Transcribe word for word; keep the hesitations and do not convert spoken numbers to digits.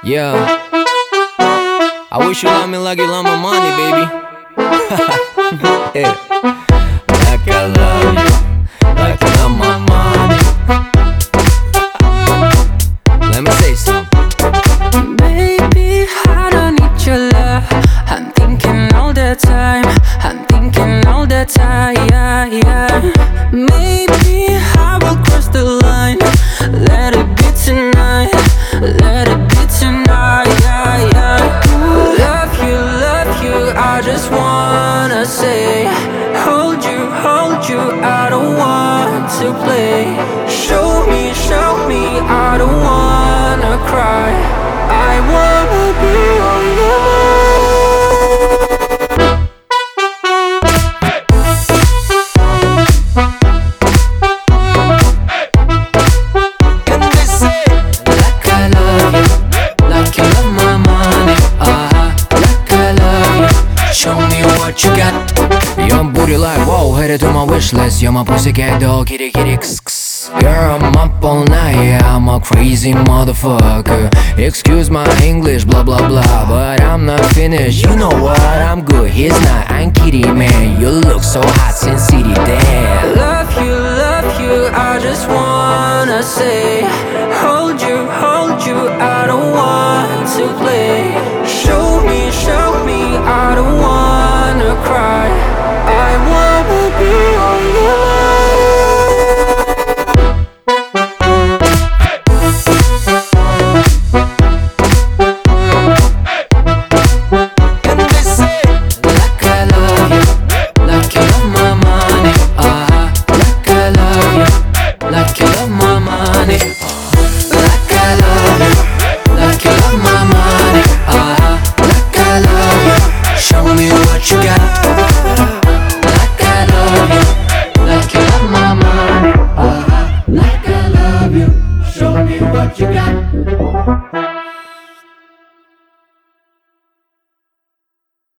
Yeah, I wish you love me like you love my money, baby. Yeah. Like I love you, like you love my money. Let me say something. Baby, I don't need your love. I'm thinking all the time. I'm thinking all the time. Yeah, yeah. Maybe I will cross the line. Let it be tonight. Let it be tonight. Yeah, yeah. Love you, love you. I just wanna say, hold you, hold you. I don't want to play. Show me, show me. I don't wanna cry. I wanna be on your And they say, like I love you, like you love my money. Uh-huh, like I love you. Show me what you got. young booty like whoa, headed to my wish list. You're my pussycat dog, kitty kitty kss kss. Girl, I'm up all night, yeah, I'm a crazy motherfucker. Excuse my English, blah blah blah, but I'm not finished. You know what? I'm good, he's not. I'm kidding, man. You look so hot since city, damn. Love you, love you. I just wanna say, hold you, hold you. I don't want to play. Show me, show me. I don't wanna cry. I wanna be on your And they say, like I love you, like you love my money. Uh-huh, like I love you, like you love my money. Like I love you, like you love my money. Uh-huh, like I love you. Show me what you got. Like I love you, like you love my money. Uh-huh, like I love you. Show me what you got.